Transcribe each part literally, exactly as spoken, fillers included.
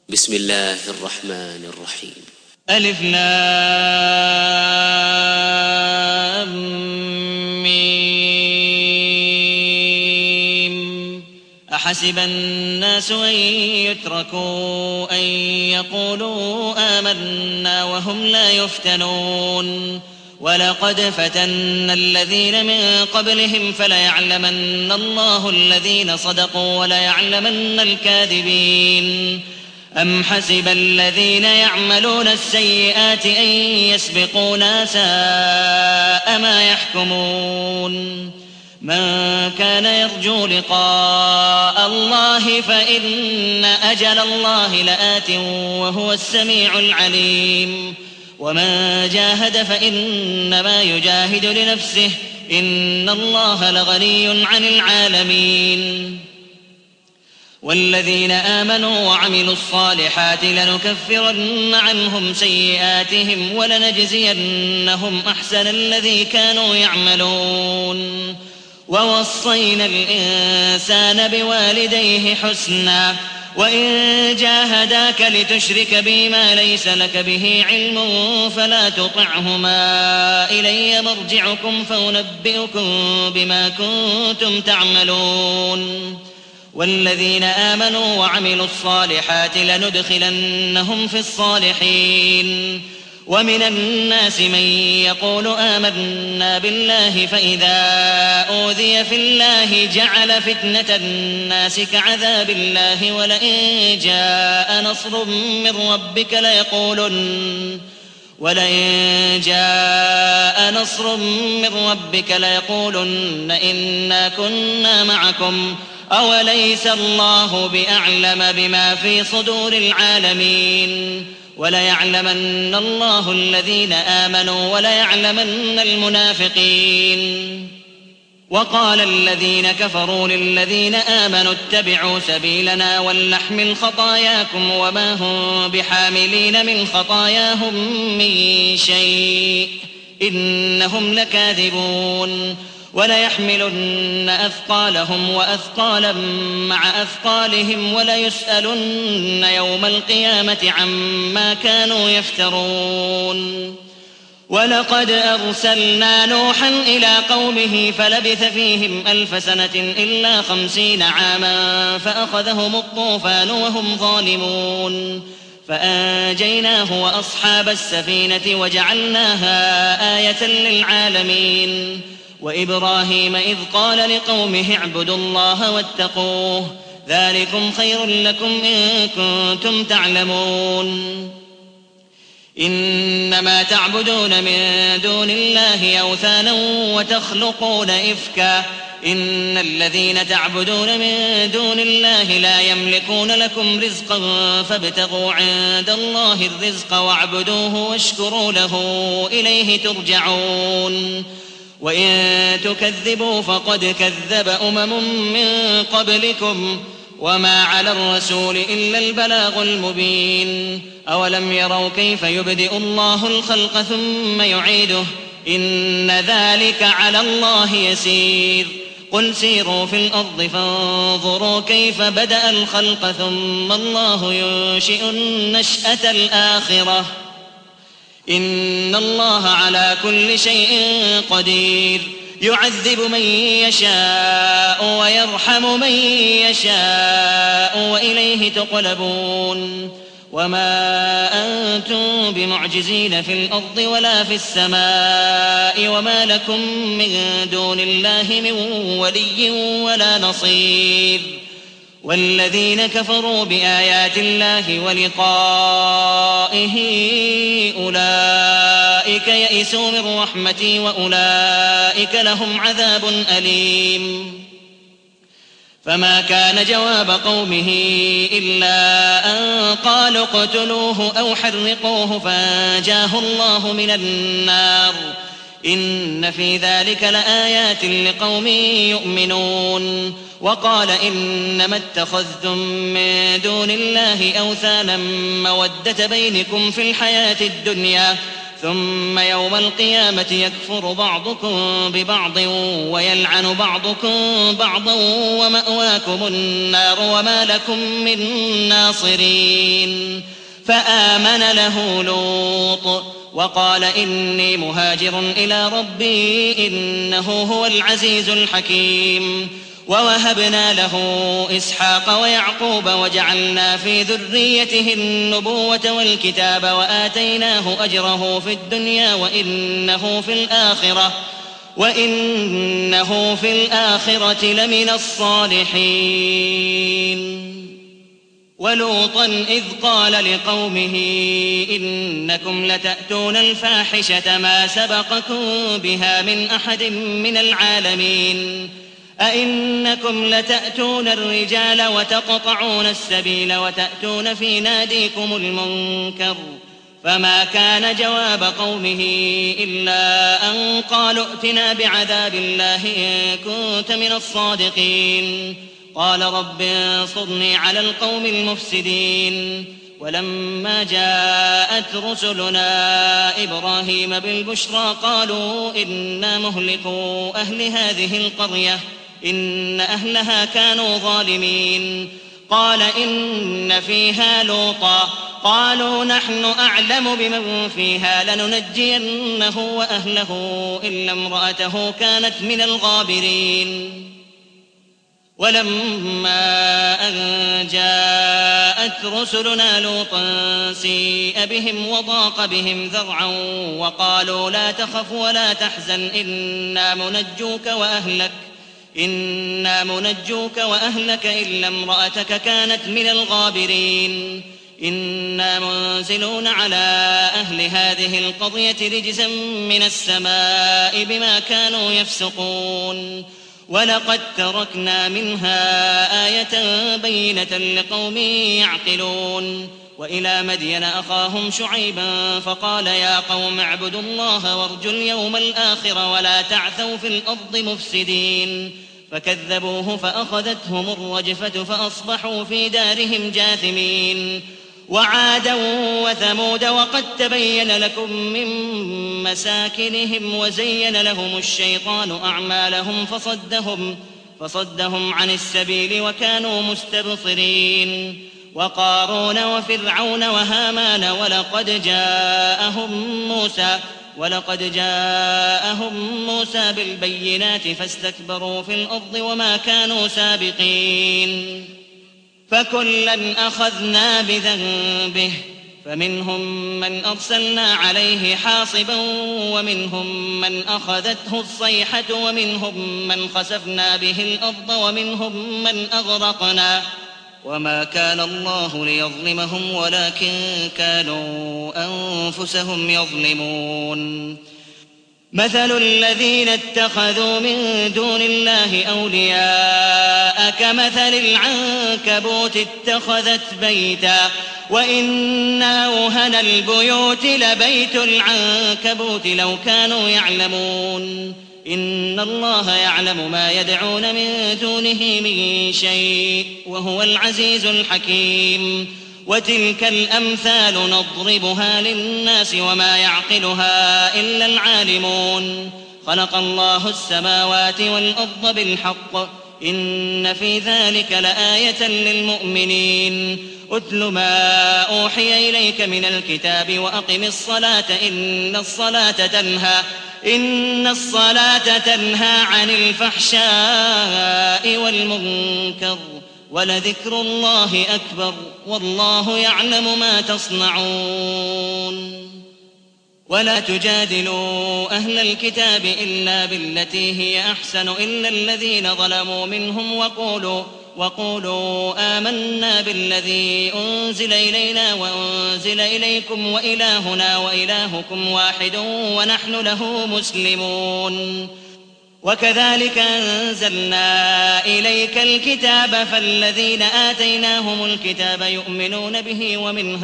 بسم الله الرحمن الرحيم. ألف لام ميم. أحسب الناس أن يتركوا أن يقولوا آمنا وهم لا يفتنون ولقد فتنا الذين من قبلهم فليعلمن الله الذين صدقوا وليعلمن الكاذبين. أم حسب الذين يعملون السيئات أن يسبقونا ساء ما يحكمون. من كان يرجو لقاء الله فإن أجل الله لآت وهو السميع العليم. ومن جاهد فإنما يجاهد لنفسه إن الله لغني عن العالمين. والذين آمنوا وعملوا الصالحات لنكفرن عنهم سيئاتهم ولنجزينهم أحسن الذي كانوا يعملون. ووصينا الإنسان بوالديه حسنا وإن جاهداك لتشرك بي ما ليس لك به علم فلا تطعهما إلي مرجعكم فأنبئكم بما كنتم تعملون. والذين آمنوا وعملوا الصالحات لندخلنهم في الصالحين. ومن الناس من يقول آمنا بالله فإذا أوذي في الله جعل فتنة الناس كعذاب الله ولئن جاء نصر من ربك ليقولن ولئن جاء نصر من ربك ليقولن إنا كنا معكم أوليس الله بأعلم بما في صدور العالمين. وليعلمن الله الذين آمنوا وليعلمن المنافقين. وقال الذين كفروا للذين آمنوا اتبعوا سبيلنا ولنحمل خطاياكم وما هم بحاملين من خطاياهم من شيء إنهم لكاذبون. وليحملن أثقالهم وأثقالا مع أثقالهم وليسألن يوم القيامة عما كانوا يفترون. ولقد أرسلنا نوحا إلى قومه فلبث فيهم ألف سنة إلا خمسين عاما فأخذهم الطوفان وهم ظالمون فأنجيناه وأصحاب السفينة وجعلناها آية للعالمين. وإبراهيم إذ قال لقومه اعبدوا الله واتقوه ذلكم خير لكم إن كنتم تعلمون. إنما تعبدون من دون الله أوثانا وتخلقون إفكا إن الذين تعبدون من دون الله لا يملكون لكم رزقا فابتغوا عند الله الرزق واعبدوه واشكروا له إليه ترجعون. وإن تكذبوا فقد كذب أمم من قبلكم وما على الرسول إلا البلاغ المبين. أولم يروا كيف يبدئ الله الخلق ثم يعيده إن ذلك على الله يسير. قل سيروا في الأرض فانظروا كيف بدأ الخلق ثم الله ينشئ النشأة الآخرة إن الله على كل شيء قدير. يعذب من يشاء ويرحم من يشاء وإليه تقلبون. وما أنتم بمعجزين في الأرض ولا في السماء وما لكم من دون الله من ولي ولا نصير. والذين كفروا بآيات الله ولقائه أولئك يئسوا من رحمتي وأولئك لهم عذاب أليم. فما كان جواب قومه إلا أن قالوا اقتلوه أو حرقوه فأنجاه الله من النار إن في ذلك لآيات لقوم يؤمنون. وقال إنما اتخذتم من دون الله أوثانا مودة بينكم في الحياة الدنيا ثم يوم القيامة يكفر بعضكم ببعض ويلعن بعضكم بعضا ومأواكم النار وما لكم من ناصرين. فآمن له لوط وقال إني مهاجر إلى ربي إنه هو العزيز الحكيم. ووهبنا له إسحاق ويعقوب وجعلنا في ذريته النبوة والكتاب وآتيناه أجره في الدنيا وإنه في الآخرة وإنه في الآخرة لمن الصالحين. ولوطا إذ قال لقومه إنكم لتأتون الفاحشة ما سبقكم بها من أحد من العالمين أئنكم لتأتون الرجال وتقطعون السبيل وتأتون في ناديكم المنكر. فما كان جواب قومه إلا أن قالوا ائتنا بعذاب الله إن كنت من الصادقين. قال رب انصرني على القوم المفسدين. ولما جاءت رسلنا إبراهيم بالبشرى قالوا إنا مهلكو أهل هذه القرية إن أهلها كانوا ظالمين. قال إن فيها لوطا قالوا نحن أعلم بمن فيها لننجينه وأهله إلا امرأته كانت من الغابرين. ولما أن جاءت رسلنا لوطا سيء بهم وضاق بهم ذرعا وقالوا لا تخف ولا تحزن إنا منجوك وأهلك إنا منجوك وأهلك إلا امرأتك كانت من الغابرين. إنا منزلون على أهل هذه القرية رجزا من السماء بما كانوا يفسقون. ولقد تركنا منها آية بينة لقوم يعقلون. وإلى مدين أخاهم شعيبا فقال يا قوم اعبدوا الله وارجوا اليوم الآخر ولا تعثوا في الأرض مفسدين. فكذبوه فأخذتهم الرجفة فأصبحوا في دارهم جاثمين. وعادا وثمود وقد تبين لكم من مساكنهم وزين لهم الشيطان أعمالهم فصدهم, فصدهم عن السبيل وكانوا مستبصرين. وقارون وفرعون وهامان ولقد جاءهم موسى ولقد جاءهم موسى بالبينات فاستكبروا في الأرض وما كانوا سابقين. فكلا أخذنا بذنبه فمنهم من أرسلنا عليه حاصبا ومنهم من أخذته الصيحة ومنهم من خسفنا به الأرض ومنهم من أغرقنا وما كان الله ليظلمهم ولكن كانوا أنفسهم يظلمون. مثل الذين اتخذوا من دون الله أولياء كمثل العنكبوت اتخذت بيتا وإن أوهن البيوت لبيت العنكبوت لو كانوا يعلمون. إن الله يعلم ما يدعون من دونه من شيء وهو العزيز الحكيم. وتلك الأمثال نضربها للناس وما يعقلها إلا العالمون. خلق الله السماوات والأرض بالحق إن في ذلك لآية للمؤمنين. أتل ما أوحي إليك من الكتاب وأقم الصلاة إن الصلاة تنهى إن الصلاة تنهى عن الفحشاء والمنكر ولذكر الله أكبر والله يعلم ما تصنعون. ولا تجادلوا أهل الكتاب إلا بالتي هي أحسن إلا الذين ظلموا منهم وقولوا وقولوا آمنا بالذي أنزل إلينا وأنزل إليكم وإلهنا وإلهكم واحد ونحن له مسلمون. وكذلك أنزلنا إليك الكتاب فالذين آتيناهم الكتاب يؤمنون به ومن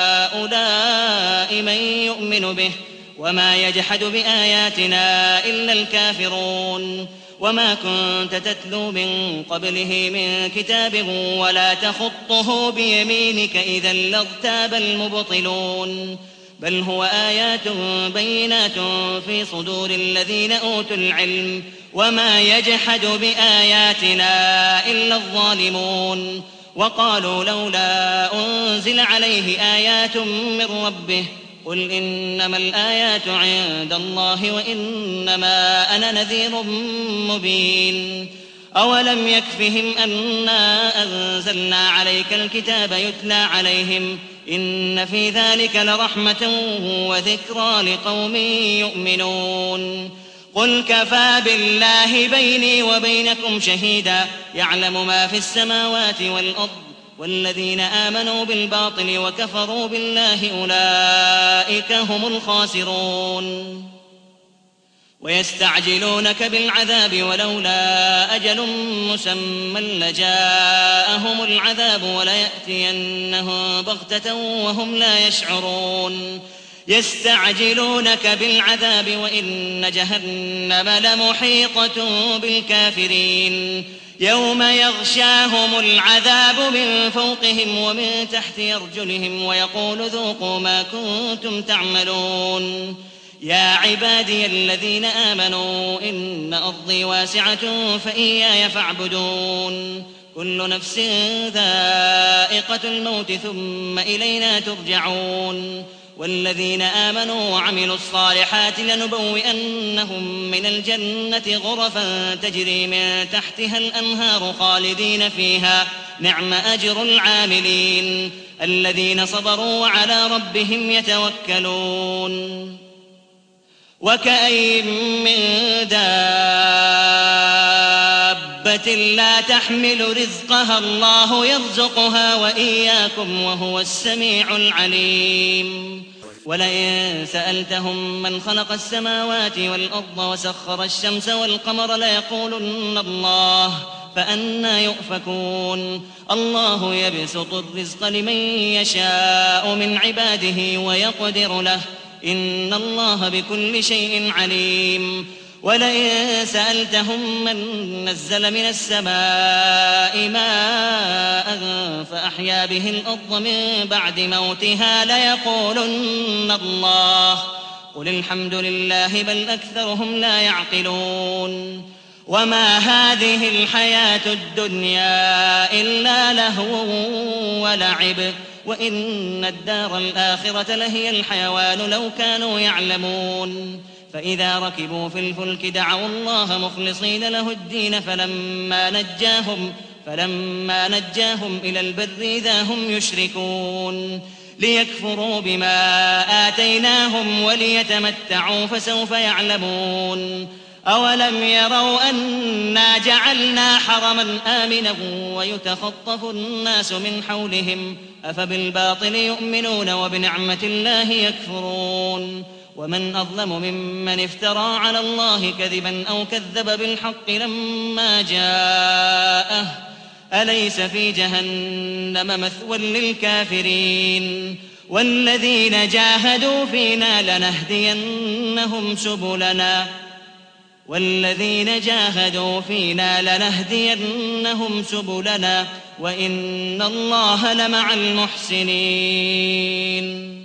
هؤلاء من يؤمن به وما يجحد بآياتنا إلا الكافرون. وما كنت تتلو من قبله من كتاب ولا تخطه بيمينك إذا لارتاب المبطلون. بل هو آيات بينات في صدور الذين أوتوا العلم وما يجحد بآياتنا إلا الظالمون وقالوا لولا أنزل عليه آيات من ربه قل إنما الآيات عند الله وإنما أنا نذير مبين أولم يكفهم أنا أنزلنا عليك الكتاب يتلى عليهم إن في ذلك لرحمة وذكرى لقوم يؤمنون قل كفى بالله بيني وبينكم شهيدا يعلم ما في السماوات والأرض والذين آمنوا بالباطل وكفروا بالله أولئك هم الخاسرون ويستعجلونك بالعذاب ولولا أجل مسمى لجاءهم العذاب وليأتينهم بغتة وهم لا يشعرون يستعجلونك بالعذاب وإن جهنم لمحيطة بالكافرين يوم يغشاهم العذاب من فوقهم ومن تحت أرجلهم ويقول ذوقوا ما كنتم تعملون يا عبادي الذين آمنوا إن أرضي واسعة فإياي فاعبدون كل نفس ذائقة الموت ثم إلينا ترجعون والذين آمنوا وعملوا الصالحات لنبوئنهم من الجنة غرفا تجري من تحتها الأنهار خالدين فيها نعم أجر العاملين الذين صبروا وعلى ربهم يتوكلون وكأين من دابة لا تحمل رزقها الله يرزقها وإياكم وهو السميع العليم ولئن سألتهم من خلق السماوات والأرض وسخر الشمس والقمر ليقولن الله فأنى يؤفكون الله يبسط الرزق لمن يشاء من عباده ويقدر له إن الله بكل شيء عليم ولئن سألتهم من نزل من السماء ماء فأحيا به الأرض من بعد موتها ليقولن الله قل الحمد لله بل أكثرهم لا يعقلون وما هذه الحياة الدنيا إلا لهو ولعب وإن الدار الآخرة لهي الحيوان لو كانوا يعلمون فإذا ركبوا في الفلك دعوا الله مخلصين له الدين فلما نجاهم, فلما نجاهم إلى البر إذا هم يشركون ليكفروا بما آتيناهم وليتمتعوا فسوف يعلمون أولم يروا أنا جعلنا حرما آمنا ويتخطف الناس من حولهم أفبالباطل يؤمنون وبنعمة الله يكفرون ومن أظلم ممن افترى على الله كذبا أو كذب بالحق لما جاءه أليس في جهنم مثوى للكافرين والذين جاهدوا فينا لنهدينهم سبلنا والذين جاهدوا فينا لنهدينهم سبلنا وإن الله لمع المحسنين